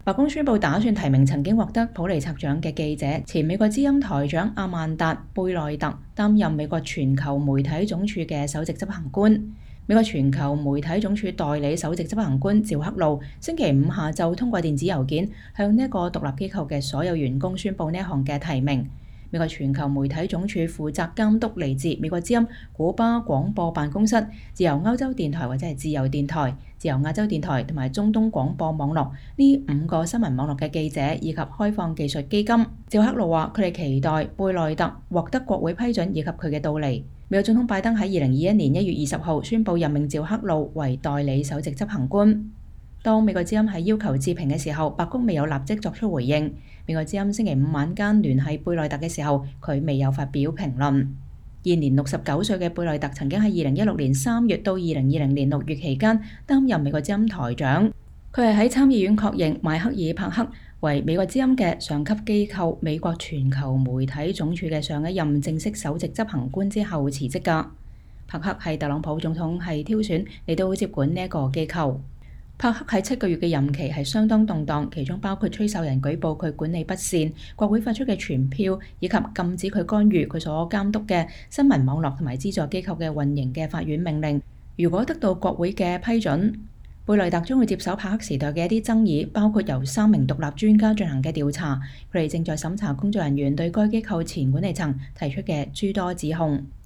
白宮宣布打算提名曾經獲得普利策獎嘅記者、前美國之音台長阿曼達·貝內特擔任美國全球媒體總署嘅首席執行官。美國全球媒體總署代理首席執行官趙克路星期五下晝通過電子郵件向呢一個獨立機構嘅所有員工宣布呢一項嘅提名。美國全球媒體總署負責監督嚟自美國之音、古巴廣播辦公室、自由歐洲電台或者係自由電台、自由亞洲電台同埋中東廣播網絡呢5個新聞網絡嘅記者以及開放技術基金。趙克路話：佢哋期待貝內特獲得國會批准以及佢嘅到嚟。美國總統拜登喺2021年1月20號宣布任命趙克路為代理首席執行官。當美國之音喺要求置評嘅時候，白宮未有立即作出回應。美國之音星期五晚間聯繫貝內特嘅時候，佢未有發表評論。現年69歲嘅貝內特曾經喺2016年3月到2020年6月期間擔任美國之音台長。佢係喺參議院確認邁克爾帕克為美國之音嘅上級機構美國全球媒體總署嘅上一任正式首席執行官之後辭職㗎。帕克係特朗普總統係挑選嚟到接管呢一個機構。帕克喺7個月嘅任期係相當動盪，其中包括吹哨人舉報佢管理不善、國會發出嘅傳票，以及禁止佢干預佢所監督嘅新聞網絡同埋資助機構嘅運營嘅法院命令。如果得到國會嘅批准，貝內特將會接手帕克時代嘅一啲爭議，包括由3名獨立專家進行嘅調查，佢哋正在審查工作人員對該機構前管理層提出嘅諸多指控。